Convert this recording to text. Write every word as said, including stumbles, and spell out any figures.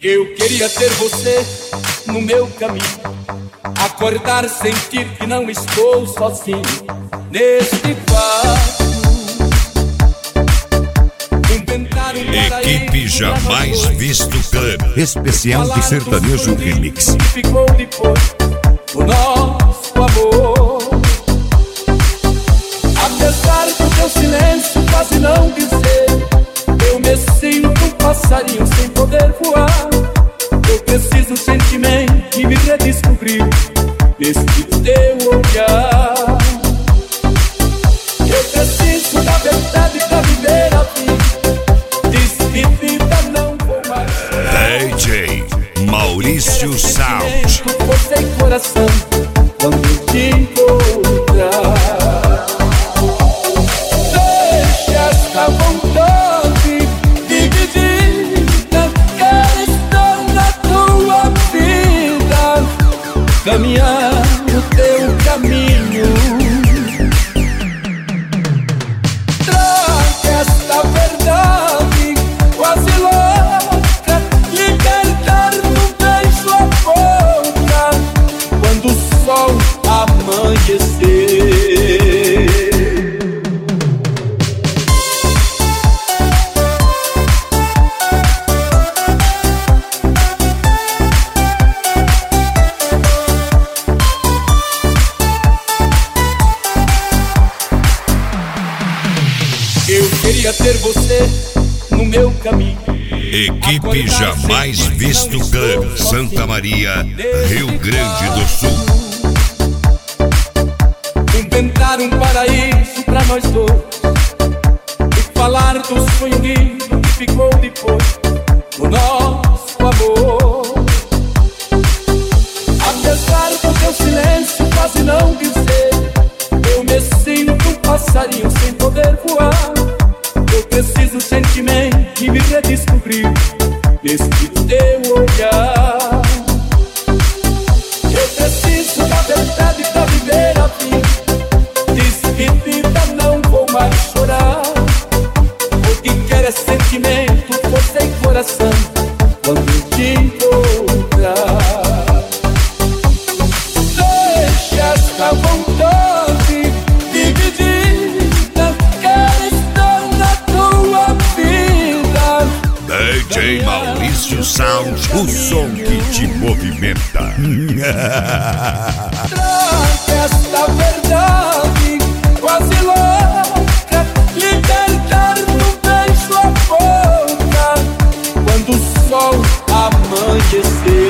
Eu queria ter você no meu caminho, acordar, sentir que não estou sozinho neste quarto. Inventar um paraíso. Equipe Jamais Visto Club. Especial de sertanejo remix. Que ficou depois do nosso amor. Apesar do teu silêncio quase não dizer, eu me sinto um passarinho sem poder voar. Eu preciso sentimento e me redescobrir neste teu olhar. Eu preciso da verdade pra viver a vida. Diz que vida não vou mais chorar. D J Maurício Sound. Força e coração quando te encontrar. Deixa esta vontade dividida, quero estar na tua vida, caminhar no teu caminho. Traga esta verdade quase louca, libertar no beijo a boca quando o sol amanhecer. Eu queria ter você no meu caminho. Equipe Jamais Visto Club, Santa Maria, Rio Grande do Sul. Inventar um paraíso pra nós dois e falar do sonho lindo que ficou depois do nosso amor. Apesar do teu silêncio quase não dizer, eu me sinto um passarinho sem poder voar. Eu preciso sentimento e me redescobrir neste teu olhar. Eu preciso da verdade pra viver a vida. Diz que vida não vou mais chorar. O que quero é sentimento, força e coração quando te encontrar. Deixa esta vontade dividida, quero estar na tua vida. D J Maurício Sound, o som que te movimenta. Traga esta verdade quase louca, libertar no beijo a boca quando o sol amanhecer.